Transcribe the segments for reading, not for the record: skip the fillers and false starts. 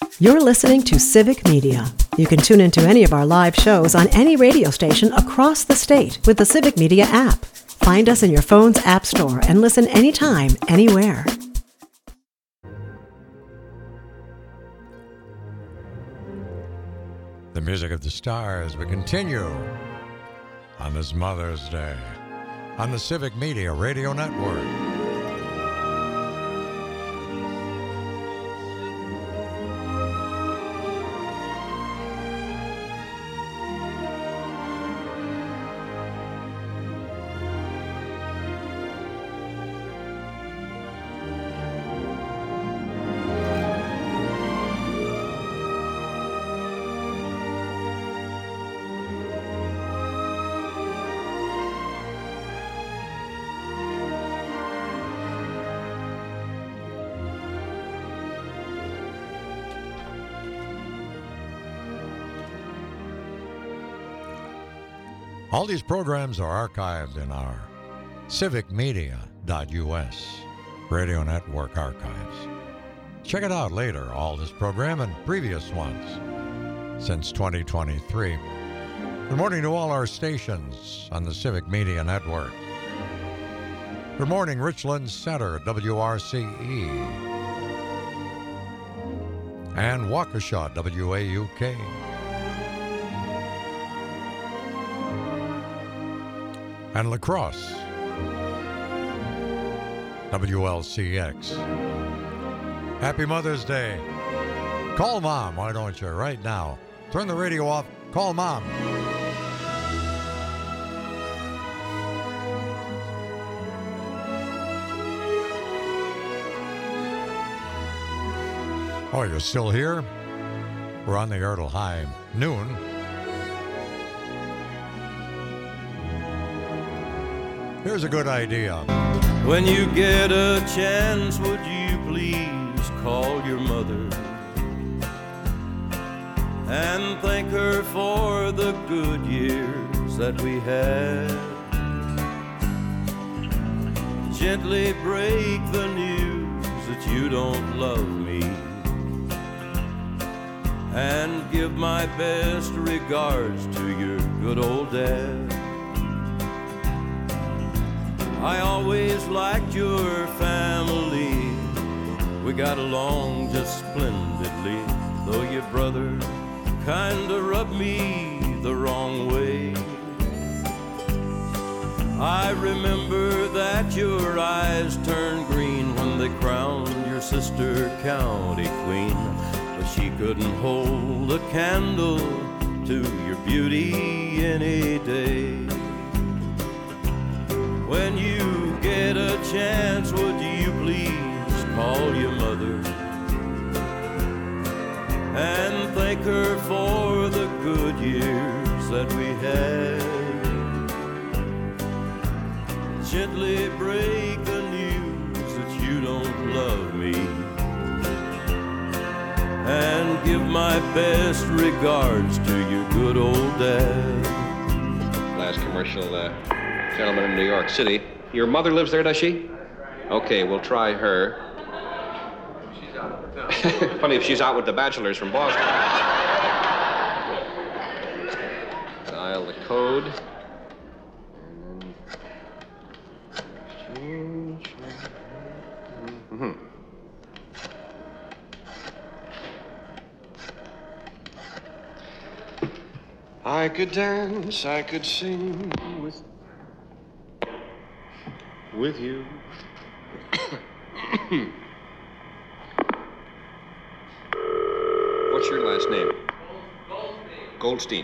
You're listening to Civic Media. You can tune into any of our live shows on any radio station across the state with the Civic Media app. Find us in your phone's app store and listen anytime, anywhere. The music of the stars will continue on this Mother's Day on the Civic Media Radio Network. All these programs are archived in our civicmedia.us Radio Network archives. Check it out later, all this program and previous ones since 2023. Good morning to all our stations on the Civic Media Network. Good morning, Richland Center, WRCE, and Waukesha, WAUK. And La Crosse, WLCX. Happy Mother's Day. Call Mom, why don't you, right now. Turn the radio off, call Mom. Oh, you're still here? We're on the air till high noon. Here's a good idea. When you get a chance, would you please call your mother and thank her for the good years that we had? Gently break the news that you don't love me and give my best regards to your good old dad. I always liked your family. We got along just splendidly, though your brother kinda rubbed me the wrong way. I remember that your eyes turned green when they crowned your sister county queen, but she couldn't hold a candle to your beauty any day. When you get a chance, would you please call your mother and thank her for the good years that we had? Gently break the news that you don't love me and give my best regards to your good old dad. Last commercial, gentleman in New York City. Your mother lives there, does she? Okay, we'll try her. She's out with them. Funny if she's out with the bachelors from Boston. Dial the code. And then... I could dance, I could sing with you. What's your last name? Goldstein.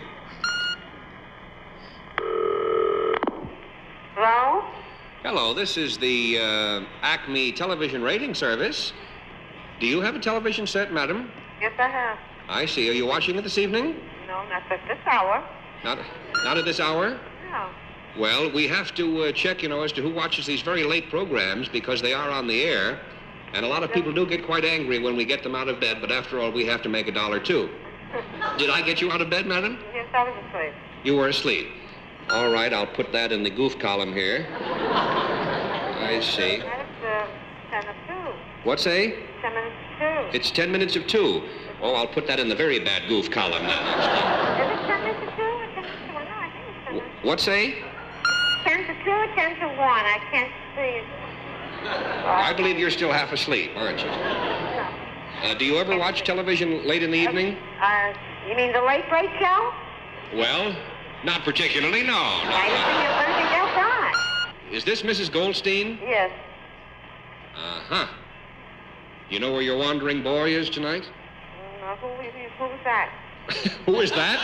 Hello? Hello, this is the Acme Television Rating Service. Do you have a television set, madam? Yes, I have. I see. Are you watching it this evening? No, not at this hour. Not at this hour? No. Well, we have to check, as to who watches these very late programs because they are on the air. And a lot of people do get quite angry when we get them out of bed, but after all, we have to make $1 too. Did I get you out of bed, madam? Yes, I was asleep. You were asleep. All right, I'll put that in the goof column here. I see. It's 10 of 2. What's a? 10 minutes to 2. It's 10 minutes of 2. It's Oh, I'll put that in the very bad goof column now. Is it 10 to 2 or 10 to 1? No, I think it's 10 to 2. What say? 10 to 2 or 10 to 1? I can't see. I believe you're still half asleep, aren't you? Do you ever watch television late in the evening? You mean the Late Break Show? Well, not particularly, no. I didn't think there's anything else on. Is this Mrs. Goldstein? Yes. Uh-huh. You know where your wandering boy is tonight? Who's that? Who is that?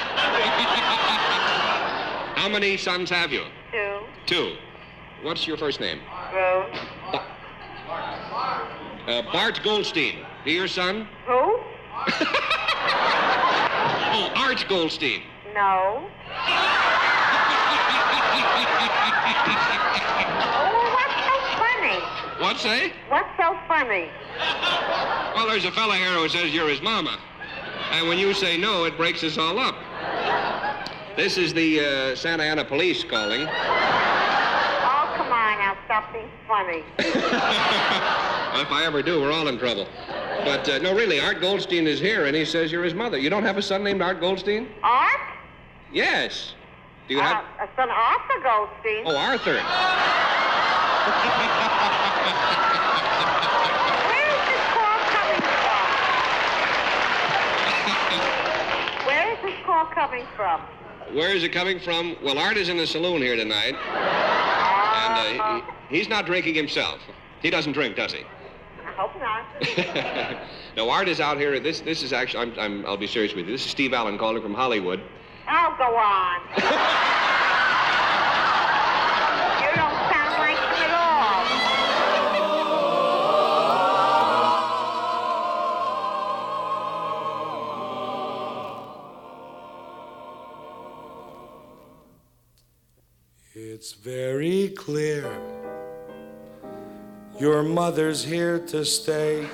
How many sons have you? 2. 2. What's your first name? Rose. Bart Goldstein. He your son? Who? Oh, Art Goldstein. No. Oh, what's so funny? What, say? What's so funny? Well, there's a fella here who says you're his mama. And when you say no, it breaks us all up. This is the Santa Ana police calling. Oh, come on now, stop being funny. If I ever do, we're all in trouble. But, no, really, Art Goldstein is here, and he says you're his mother. You don't have a son named Art Goldstein? Art? Yes. Do you have... A son Arthur Goldstein. Oh, Arthur. Where is this call coming from? Where is this call coming from? Where is it coming from? Well, Art is in the saloon here tonight, and he's not drinking himself. He doesn't drink, does he? I hope not. No, Art is out here. This is actually, I'll be serious with you. This is Steve Allen calling from Hollywood. Oh, go on. You don't sound like him at all. It's very clear your mother's here to stay.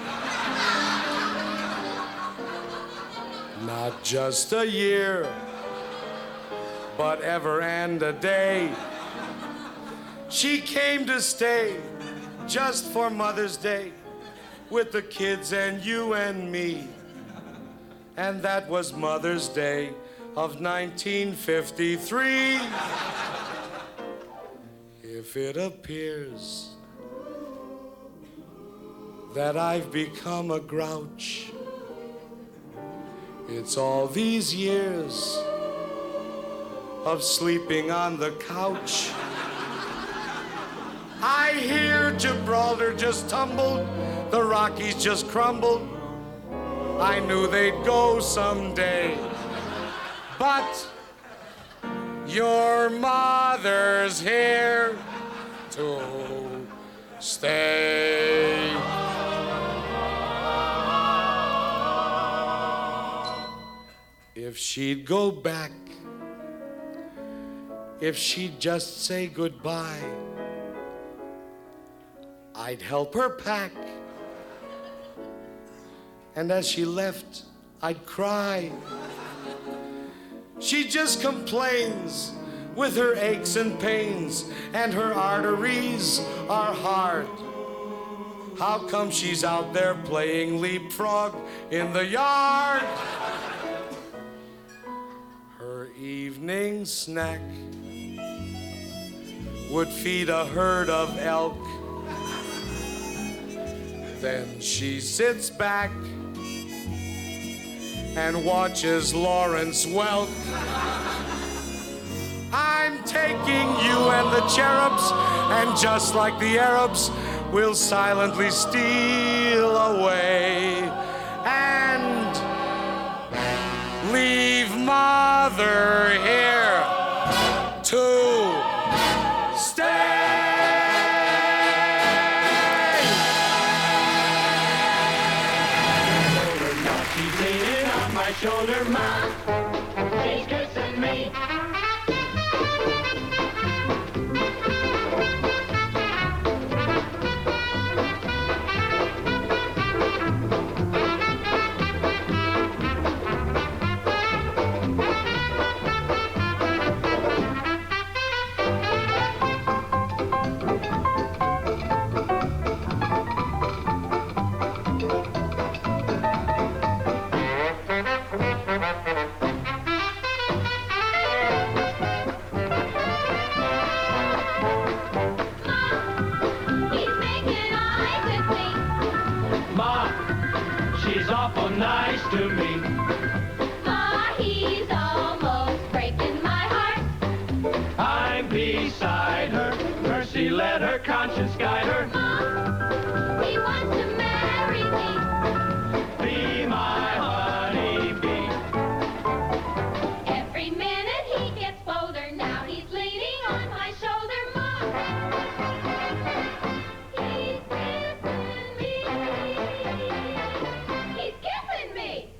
Not just a year, but ever and a day. She came to stay just for Mother's Day with the kids and you and me. And that was Mother's Day of 1953. If it appears that I've become a grouch, it's all these years of sleeping on the couch. I hear Gibraltar just tumbled, the Rockies just crumbled. I knew they'd go someday, but your mother's here to stay. If she'd go back, if she'd just say goodbye, I'd help her pack. And as she left, I'd cry. She just complains with her aches and pains, and her arteries are hard. How come she's out there playing leapfrog in the yard? Her evening snack would feed a herd of elk. Then she sits back and watches Lawrence Welk. I'm taking you and the cherubs, and just like the Arabs, we'll silently steal away and leave Mother here to stay. She's leaning on my shoulder, Ma. She's kissing me. nice to me. Ma, he's almost breaking my heart. I'm beside her. Mercy, let her conscience guide her. Ma, he wants to marry me. Be my honeybee. Every minute he gets bolder. Now he's leaning on my shoulder. Ma, he's kissing me. He's kissing me.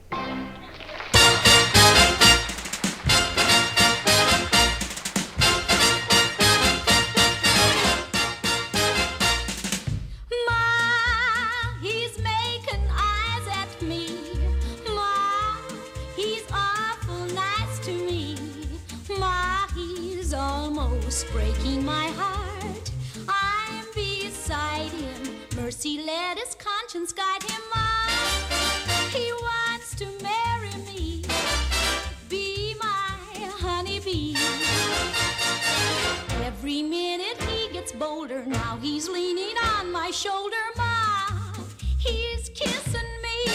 Ma, he's making eyes at me. Ma, he's awful nice to me. Ma, he's almost breaking my heart. I'm beside him. Mercy, let his conscience guide him. Ma, he wants to marry me. Be my honeybee. Every minute he gets bolder. Now he's leaning on my shoulder. Ma, he's kissing me.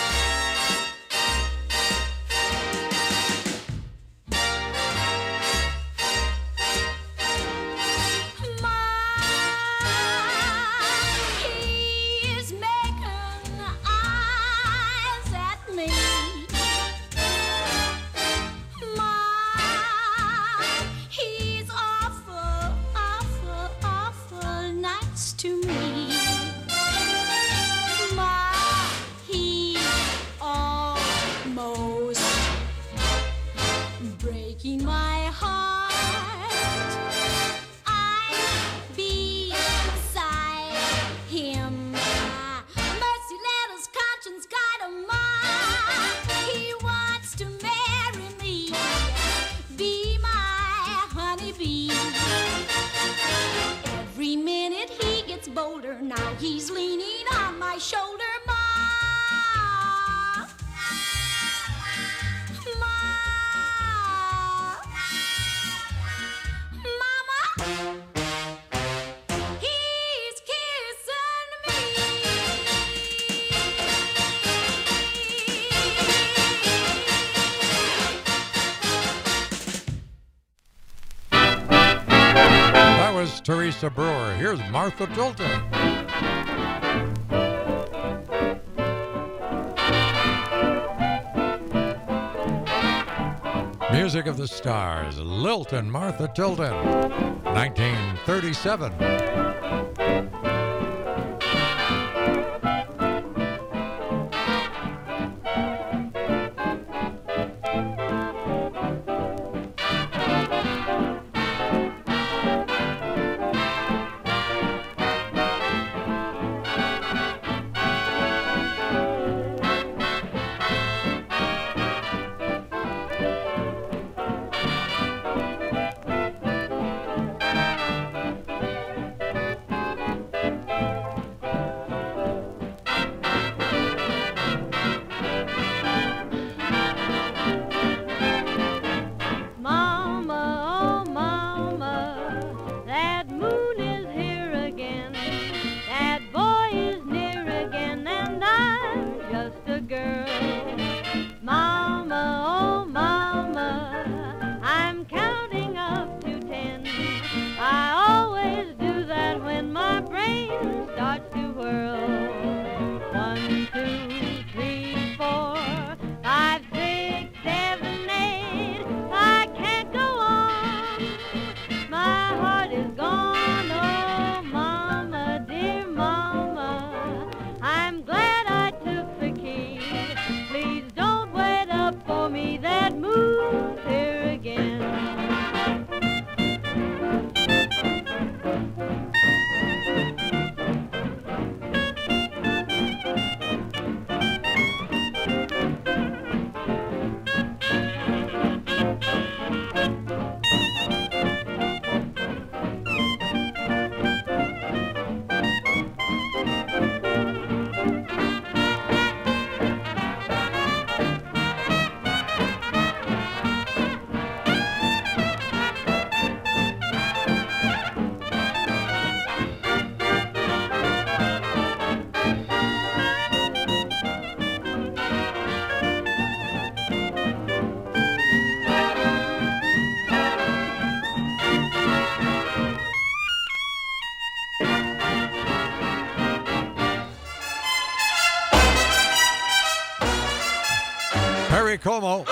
Ma, he's making eyes at me. Ma, he's awful, awful, awful nice to me. Ma, he's almost breaking my heart. I'm beside him. Mercy, let his conscience guide him. Ma, he wants to marry me. Be my honeybee. Every minute he gets bolder. Now he's leaning on my shoulder. Ma, Mama, he's kissing me. That was Teresa Brewer. Here's Martha Tilton. Music of the Stars, Lilt and Martha Tilton, 1937. Perry Como.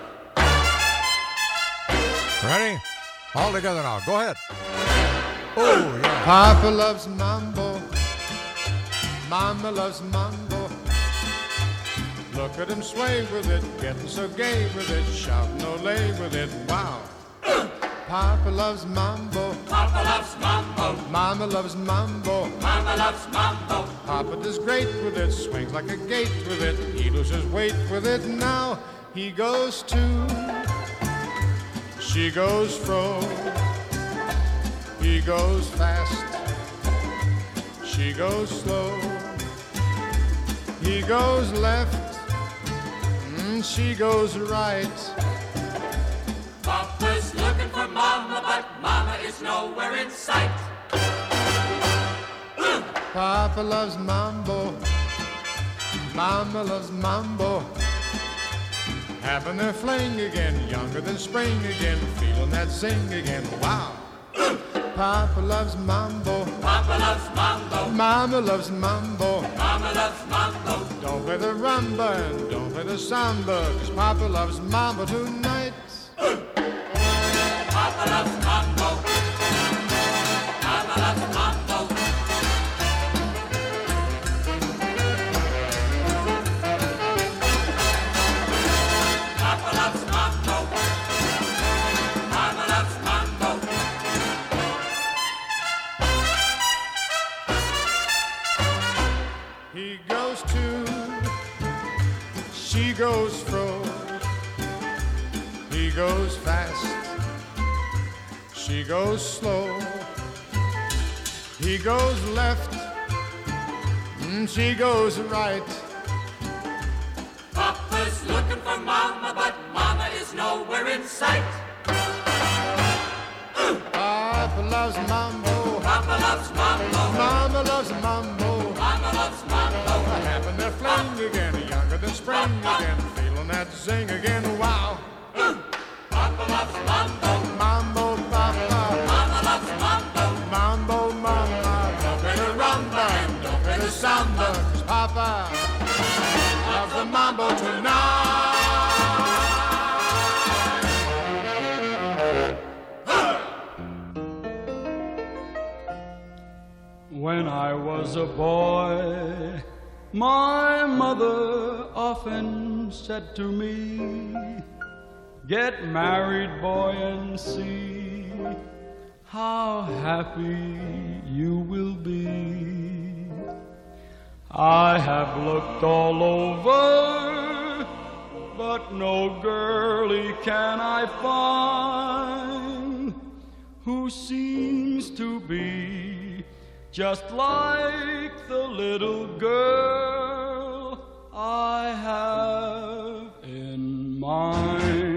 Ready? All together now. Go ahead. Oh, yeah. Papa loves mambo. Mama loves mambo. Look at him sway with it, getting so gay with it, shouting Olay with it. Wow. Papa loves mambo. Papa loves mambo. Mama loves mambo. Mama loves mambo. Papa does great with it, swings like a gate with it. He loses weight with it. Now he goes to, she goes fro. He goes fast, she goes slow. He goes left, she goes right. Papa's looking for Mama, but Mama is nowhere in sight. Papa loves mambo. Mama loves mambo. Having their fling again, younger than spring again, feeling that zing again. Wow. Papa loves mambo. Papa loves mambo. Mama loves mambo. Mama loves mambo. Don't play the rumba and don't play the samba, 'cause Papa loves mambo tonight. Papa loves mambo. Mama loves mambo. Papa loves mambo. Mama loves mambo. He goes to, she goes fro. He goes fast, she goes slow. He goes left, she goes right. Papa's looking for Mama, but Mama is nowhere in sight. Papa loves mambo. Papa loves mambo. Mama loves mambo. Mama loves mambo. Having their fling again, younger than spring again, feeling that zing again. Wow. Papa loves mambo. Mambo, Papa. Mama loves mambo. Mambo, Mama. Don't play the rumba and don't play the samba, 'cause Papa loves the mambo tonight. When I was a boy, my mother often said to me, "Get married, boy, and see how happy you will be." I have looked all over, but no girlie can I find who seems to be just like the little girl I have in mind.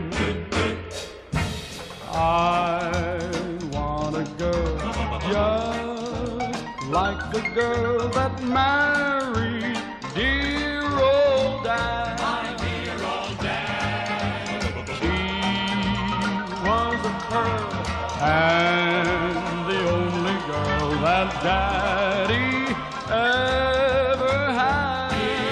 I want a girl just like the girl that married dear old Dad. My dear old Dad. She was a pearl and the only girl that Daddy ever had.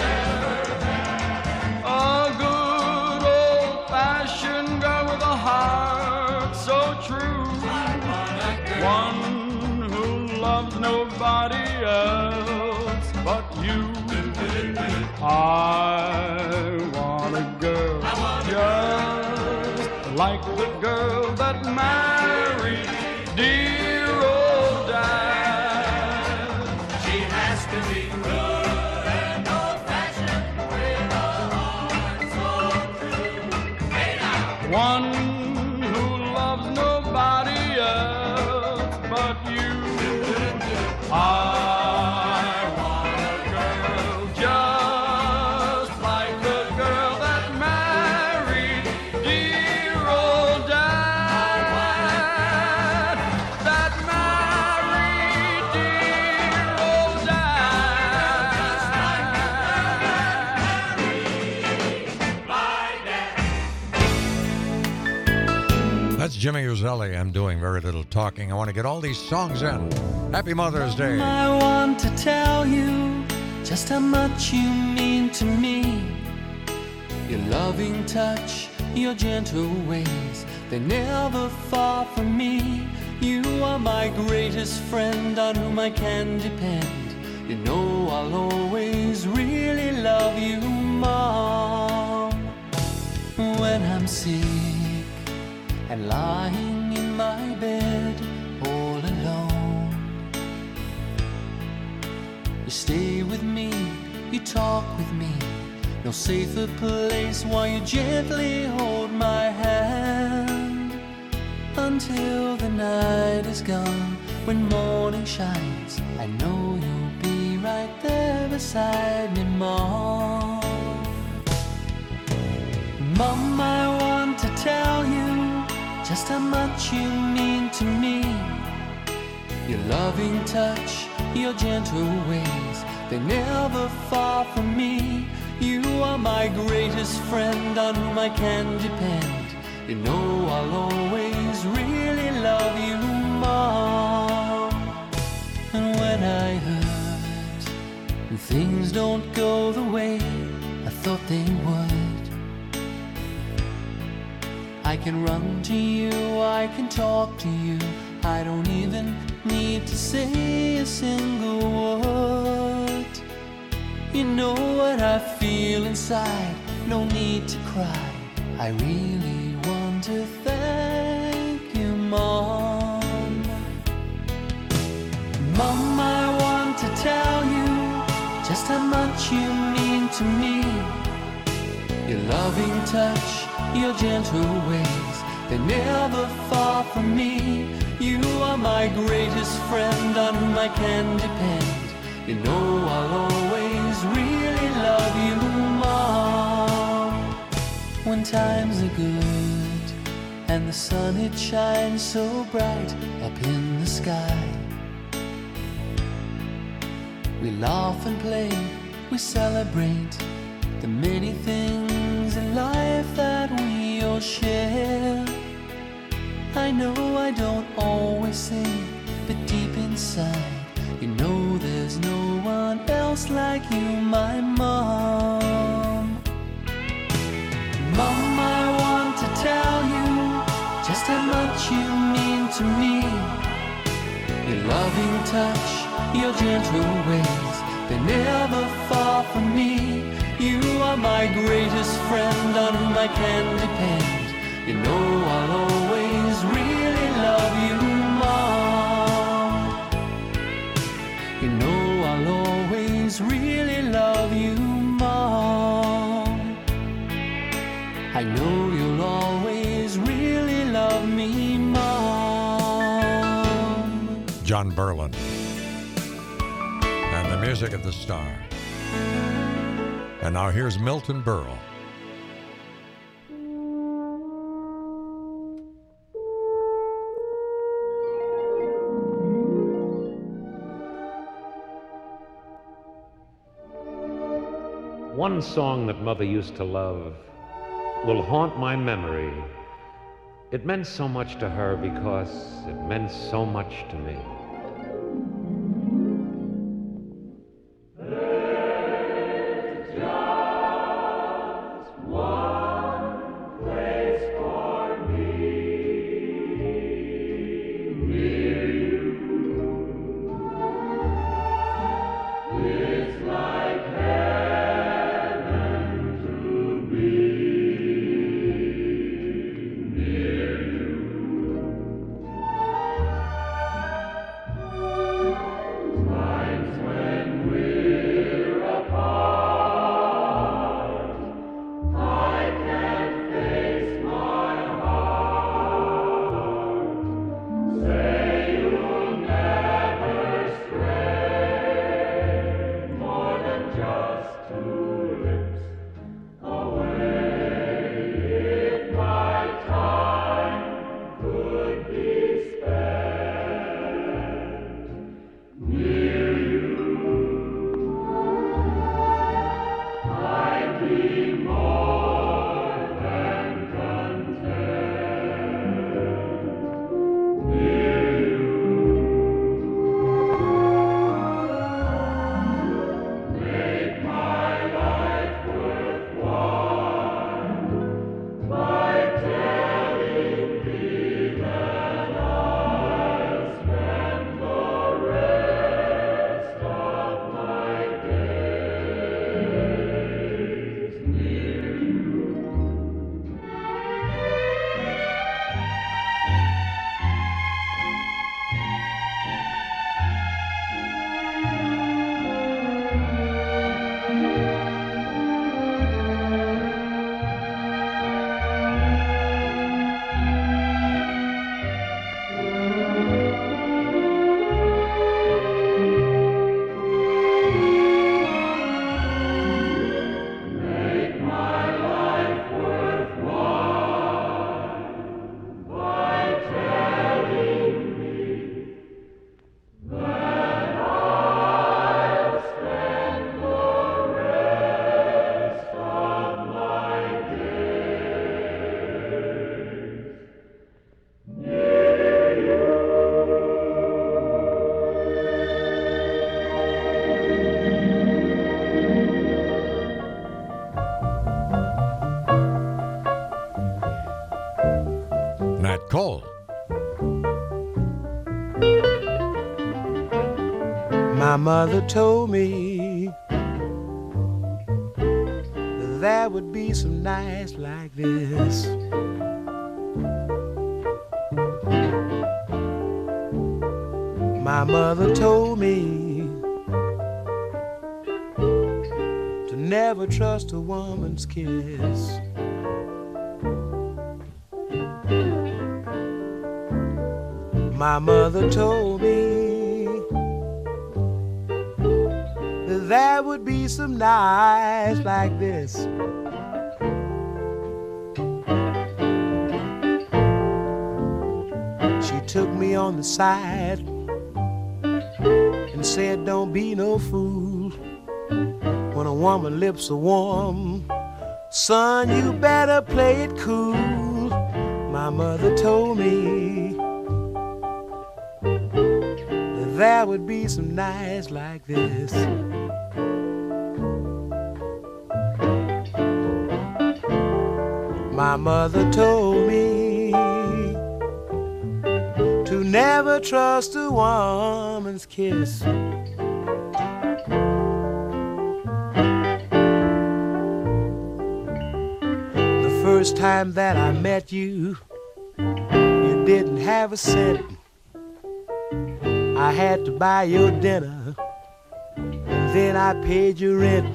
A good old-fashioned girl with a heart so true. One who loves nobody else but you. I want a girl just like the girl that married dear old Dad. She has to be good and old-fashioned with a heart so true. Hey now! One who loves nobody else but you. I want a girl just like the girl that married dear old Dad. That married dear old Dad. That's Jimmy Uzelli. I'm doing very little talking. I want to get all these songs in. Happy Mother's Day. I want to tell you just how much you mean to me. Your loving touch, your gentle ways, they're never far from me. You are my greatest friend on whom I can depend. You know I'll always really love you, Mom. When I'm sick and lying in my bed all alone, you stay with me, you talk with me. No safer place while you gently hold my hand until the night is gone. When morning shines, I know you'll be right there beside me, Mom. Mom, I want to tell you just how much you mean to me. Your loving touch, your gentle ways, they're never far from me. You are my greatest friend on whom I can depend. You know I'll always really love you, Mom. And when I hurt and things don't go the way I thought they would, I can run to you, I can talk to you. I don't even need to say a single word. You know what I feel inside, no need to cry. I really want to thank you, Mom. Mom, I want to tell you just how much you mean to me. Your loving touch, your gentle ways, they're never far from me. You are my greatest friend on whom I can depend. You know I'll always really love you, Mom. When times are good and the sun it shines so bright up in the sky, we laugh and play, we celebrate the many things in life that we all share. I know I don't always say, but deep inside, you know there's no one else like you, my Mom. Mom, I want to tell you just how much you mean to me. Your loving touch, your gentle ways, they're never far from me. You are my greatest friend on whom I can depend. You know I'll always really love you, Mom. You know I'll always really love you, Mom. I know you'll always really love me, Mom. John Berlin and the music of the Stars. And now here's Milton Berle. One song that Mother used to love will haunt my memory. It meant so much to her because it meant so much to me. Times when we're apart, Nat Cole. My mother told me there would be some nights like this. My mother told me to never trust a woman's kiss. My mother told me that there would be some nights like this. She took me on the side and said, don't be no fool. When a woman lips are warm, son, you better play it cool. My mother told me that there would be some nights like this. My mother told me to never trust a woman's kiss. The first time that I met you, you didn't have a cent. I had to buy your dinner, and then I paid your rent.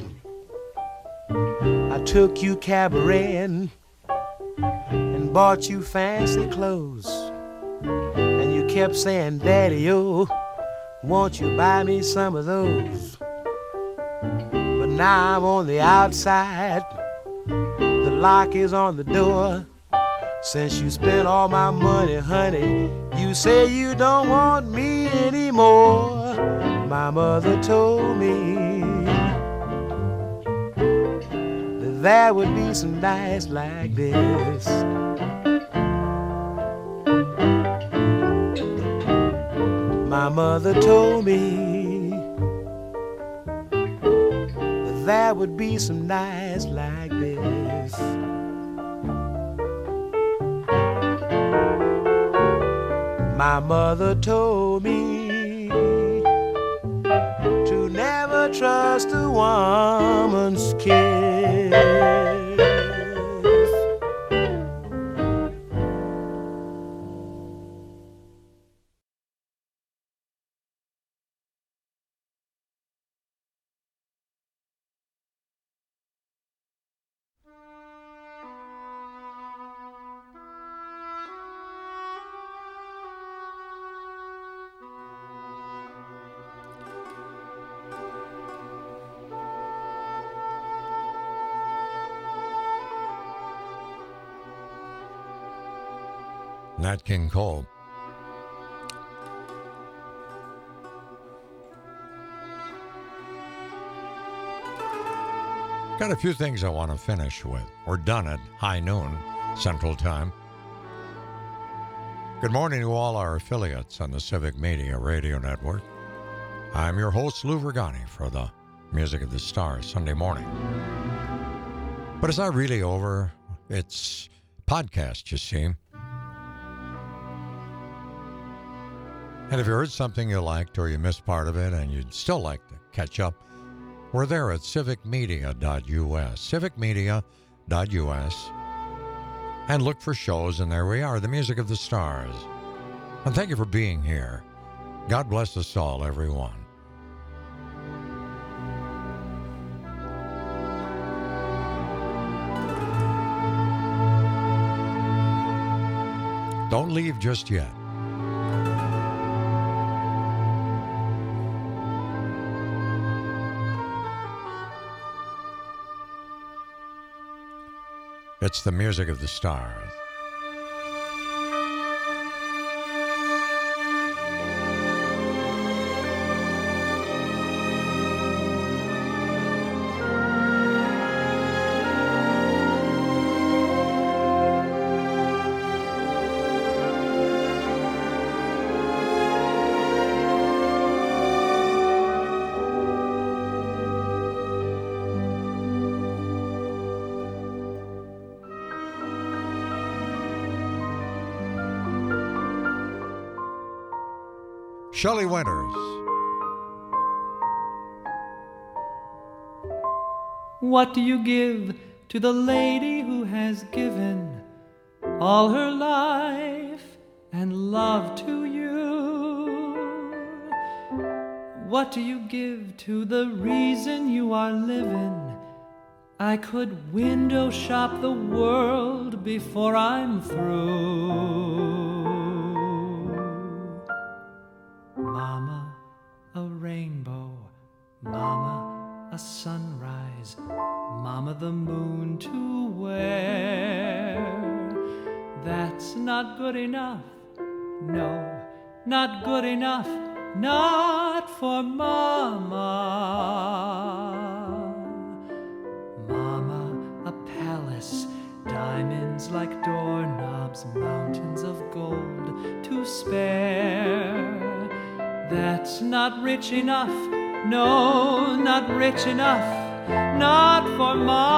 I took you cabareting and bought you fancy clothes. And you kept saying, Daddy, oh, won't you buy me some of those? But now I'm on the outside, the lock is on the door. Since you spent all my money, honey, you say you don't want me anymore. My mother told me that there would be some nights like this. My mother told me that there would be some nights like this. My mother told me to never trust a woman's kiss. Nat King Cole. Got a few things I want to finish with. We're done at high noon Central Time. Good morning to all our affiliates on the Civic Media Radio Network. I'm your host, Lou Vergani, for the Music of the Stars Sunday morning. But it's not really over. It's podcast, you see. And if you heard something you liked or you missed part of it and you'd still like to catch up, we're there at civicmedia.us, civicmedia.us, and look for shows, and there we are, the Music of the Stars. And thank you for being here. God bless us all, everyone. Don't leave just yet. It's the Music of the Stars. Shelley Winters. What do you give to the lady who has given all her life and love to you? What do you give to the reason you are living? I could window shop the world before I'm through. Mama, a rainbow. Mama, a sunrise. Mama, the moon to wear. That's not good enough. No, not good enough. Not for Mama. Mama, a palace, diamonds like doorknobs, mountains of gold to spare. That's not rich enough, no, not rich enough, not for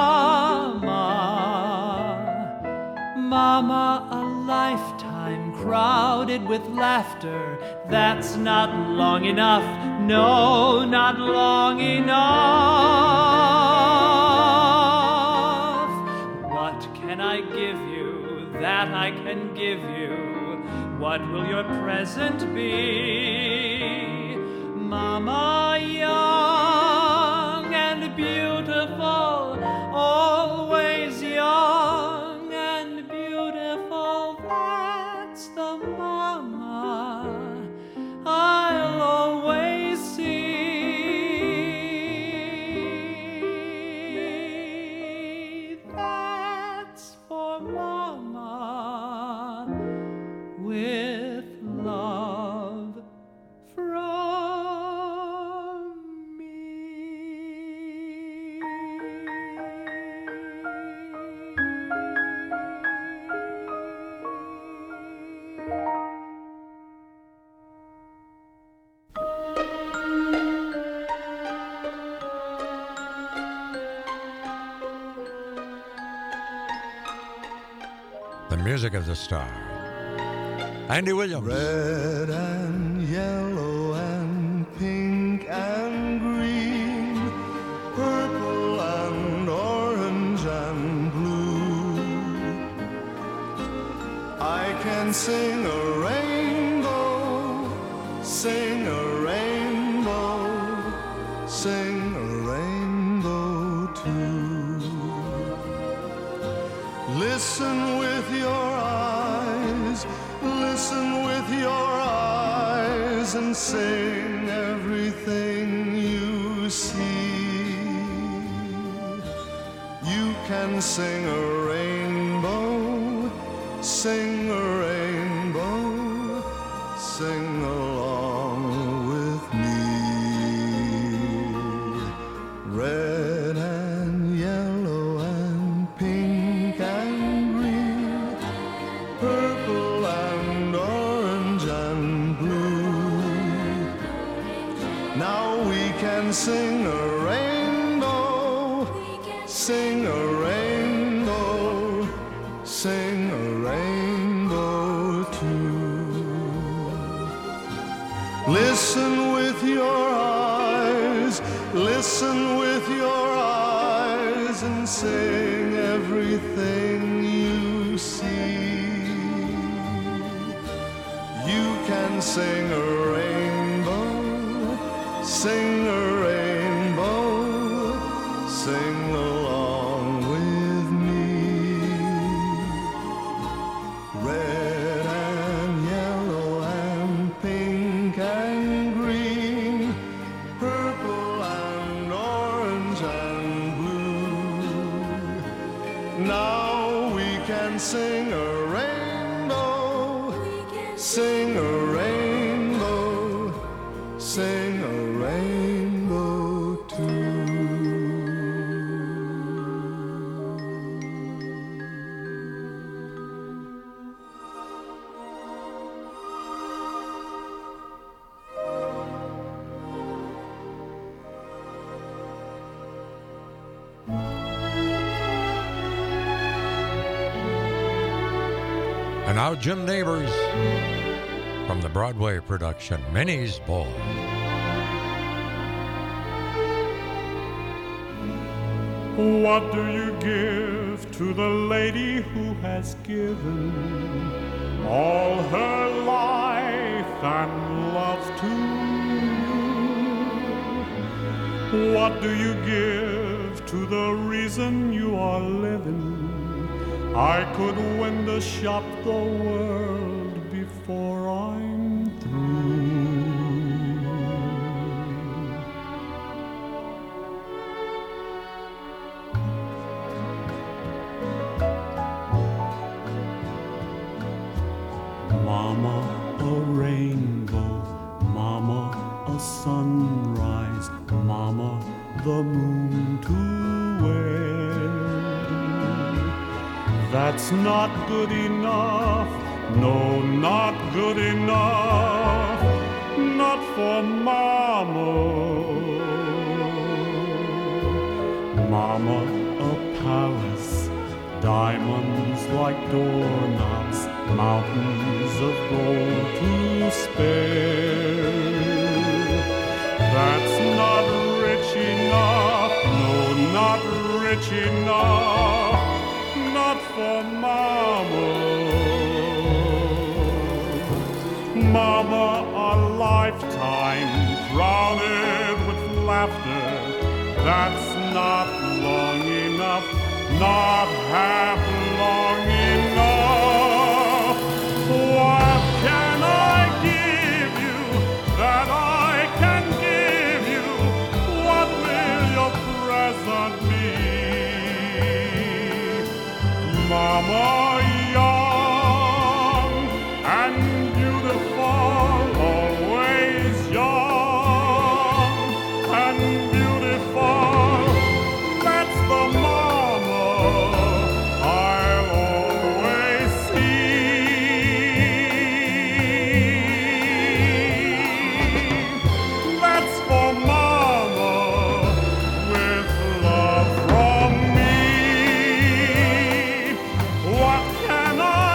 Mama. Mama, a lifetime crowded with laughter. That's not long enough, no, not long enough. What can I give you that I can give you? What will your present be? Mama, young and beautiful, always young and beautiful. That's the Mama I'll always see. That's for Mama with love from me. The music of the star. Andy Williams. Red and yellow and pink and green, purple and orange and blue. I can sing a rainbow, sing a rainbow, sing a rainbow too. Listen with your eyes, listen with your eyes and sing everything you see. You can sing a rainbow, sing a rainbow, sing along with me. Red and yellow and pink and green, purple and orange and blue. Now we can sing a rainbow, sing a rainbow, sing a rainbow too. Listen with your eyes, listen with your eyes and sing everything you see. You can sing a rainbow, sing a rainbow, sing along with me. Red and yellow and pink and green, purple and orange and blue. Now we can sing a rainbow, sing a rainbow, sing a rainbow too. And now Jim Nabors from the Broadway production Minnie's Boy. What do you give to the lady who has given all her life and love to you? What do you give to the reason you are living? I could window shop the world before I'm through. Mama, a rainbow, Mama, a sunrise, Mama, the moon to wear. That's not good enough, no, not good enough, not for Mama. Mama, a palace, diamonds like doorknobs, mountains of gold to spare. That's not rich enough, no, not rich enough, not for Mama. Mama, a lifetime crowded with laughter. That's not long enough, not half long enough. What can I give you that I can give you? What will your present be? Mama, young and beautiful, always young and beautiful. That's the mama I'll always see. That's for mama with love from me. What can I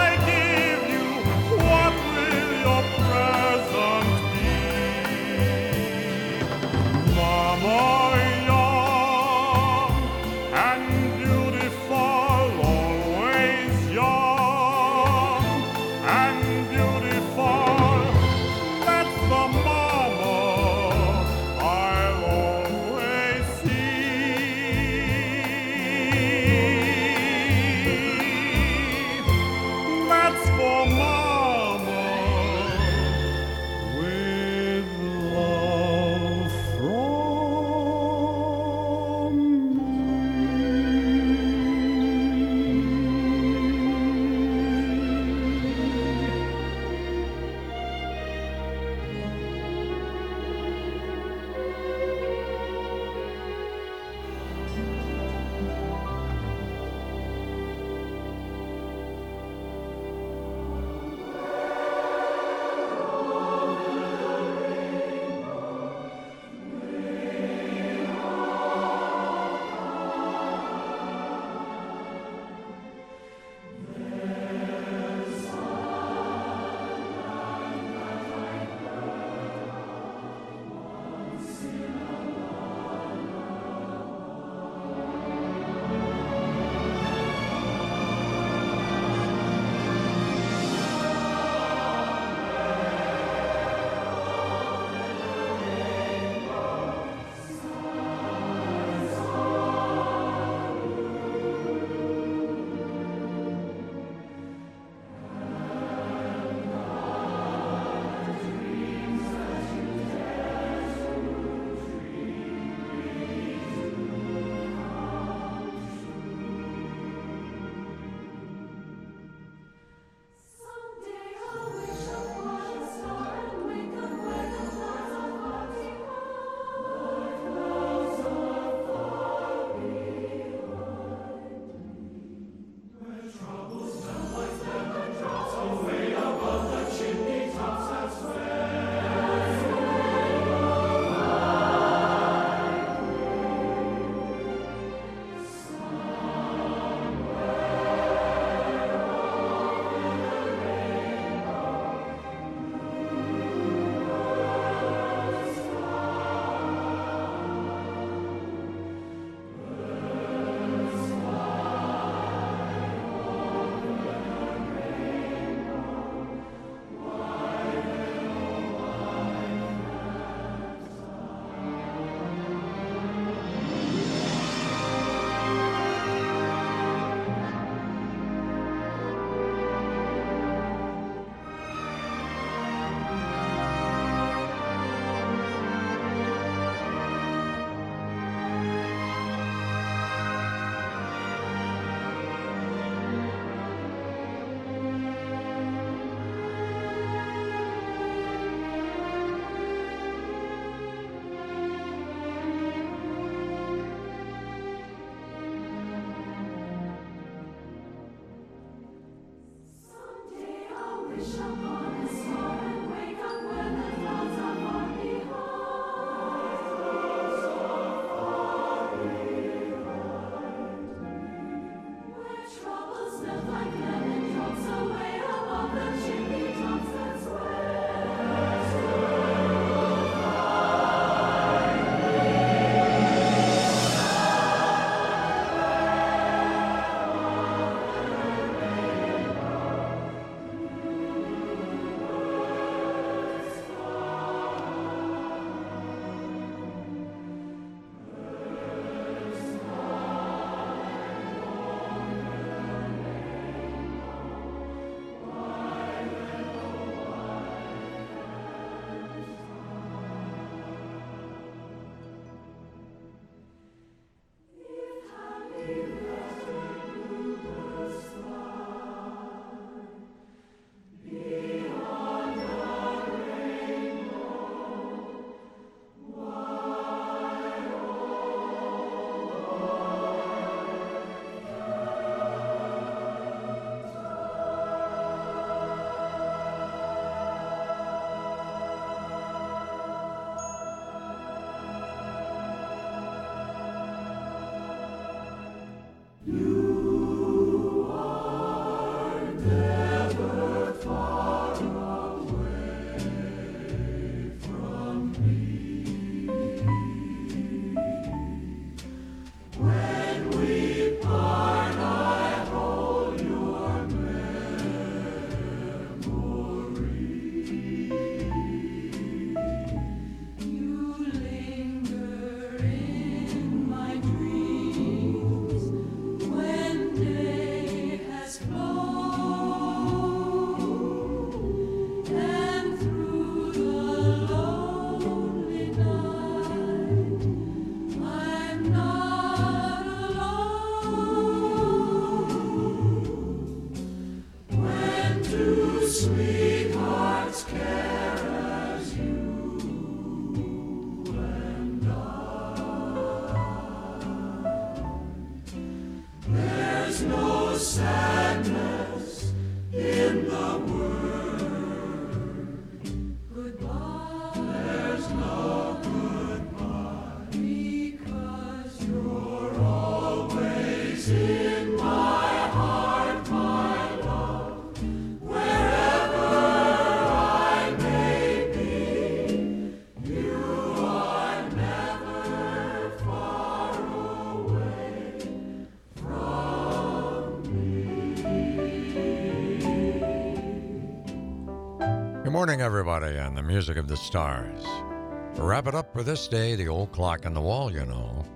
Morning, everybody, and the music of the stars. To wrap it up for this day, the old clock on the wall, you know.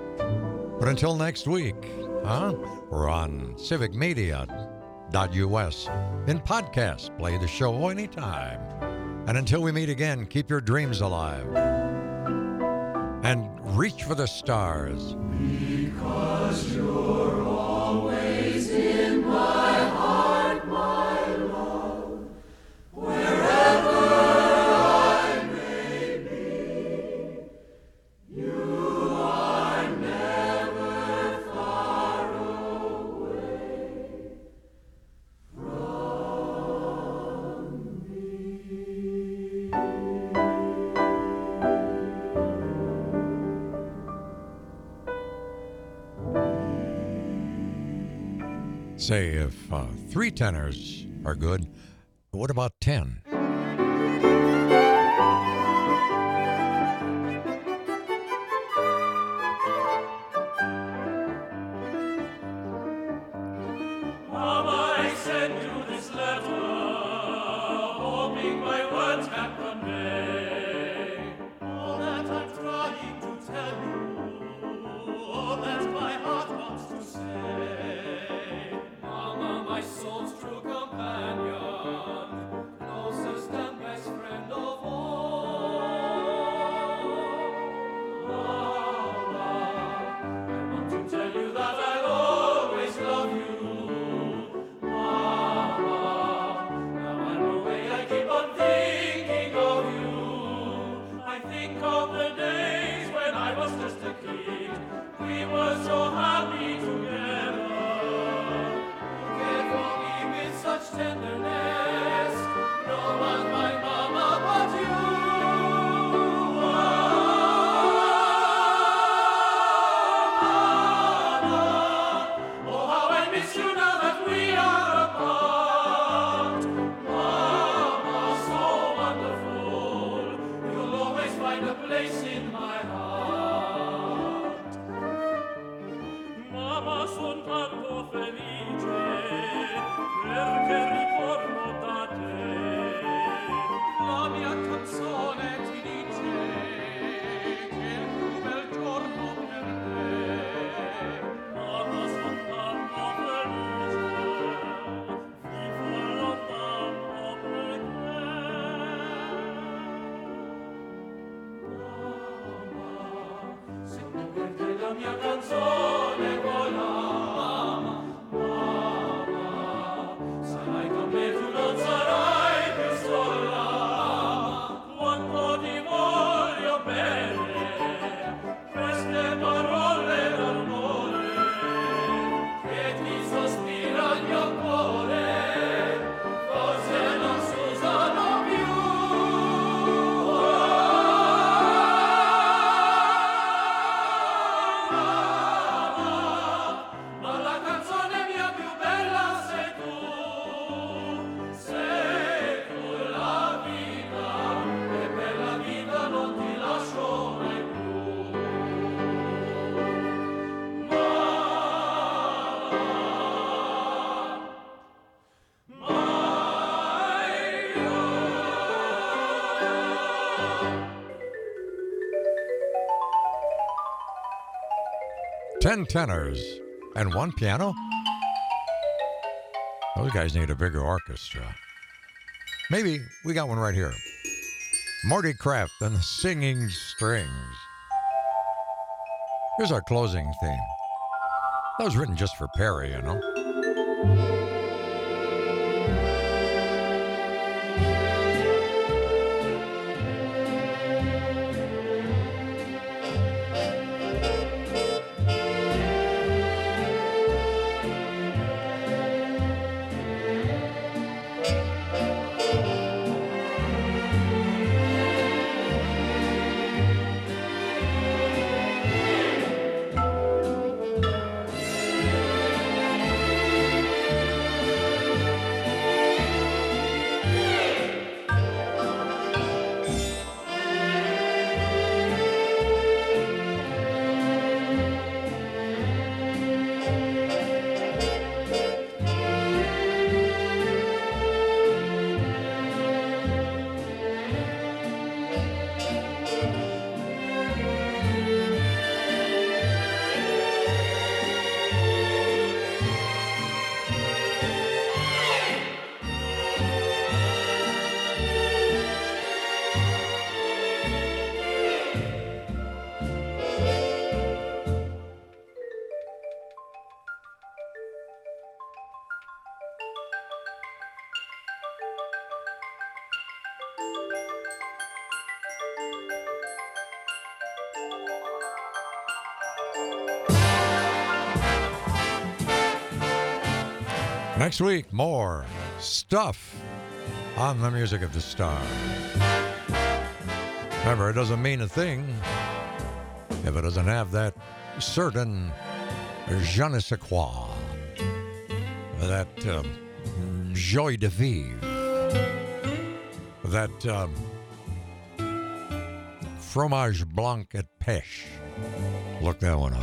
But until next week, we're on civicmedia.us in podcast. Play the show anytime. And until we meet again, keep your dreams alive. And reach for the stars. Because you're always in my heart, my love. Wherever I may be, you are never far away from me. Say, if 3 tenors are good, what about 10? Mama, I send you this letter, hoping my words can convey all that I'm trying to tell you, all that my heart wants to say. Mama, my soul's true companion, closest mia canzone vola. Mamma, sarai con me, tu non sarai più sola. Quanto ti voglio bene, queste parole d'amore che ti sospira il mio cuore, forse non si usano più. Ma la canzone mia più bella sei tu la vita, e per la vita non ti lascio mai più. Ten tenors and one piano? Those guys need a bigger orchestra. Maybe we got one right here. Marty Kraft and the Singing Strings. Here's our closing theme. That was written just for Perry, you know. Next week, more stuff on the Music of the Stars. Remember, it doesn't mean a thing if it doesn't have that certain je ne sais quoi, that joie de vivre, that fromage blanc et pêche. Look that one up.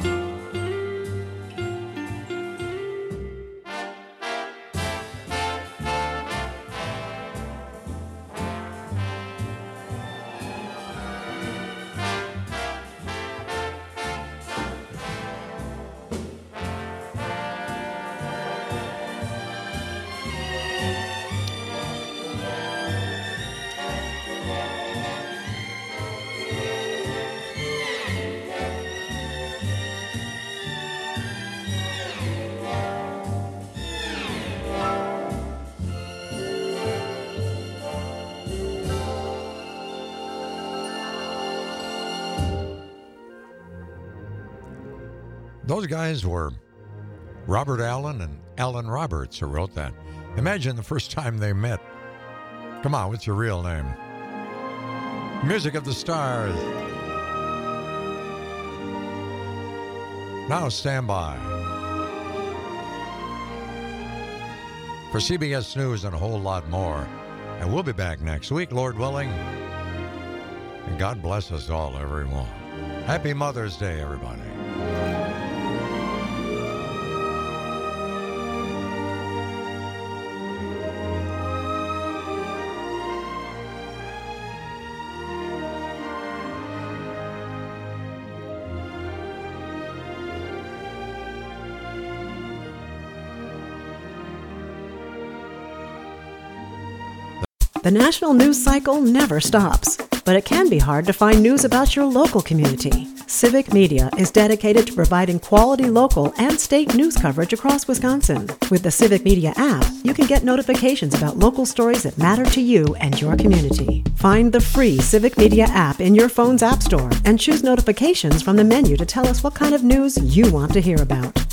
Those guys were Robert Allen and Alan Roberts who wrote that. Imagine the first time they met. Come on, what's your real name? Music of the Stars. Now stand by for CBS News and a whole lot more. And we'll be back next week, Lord willing. And God bless us all, everyone. Happy Mother's Day, everybody. The national news cycle never stops, but it can be hard to find news about your local community. Civic Media is dedicated to providing quality local and state news coverage across Wisconsin. With the Civic Media app, you can get notifications about local stories that matter to you and your community. Find the free Civic Media app in your phone's app store and choose notifications from the menu to tell us what kind of news you want to hear about.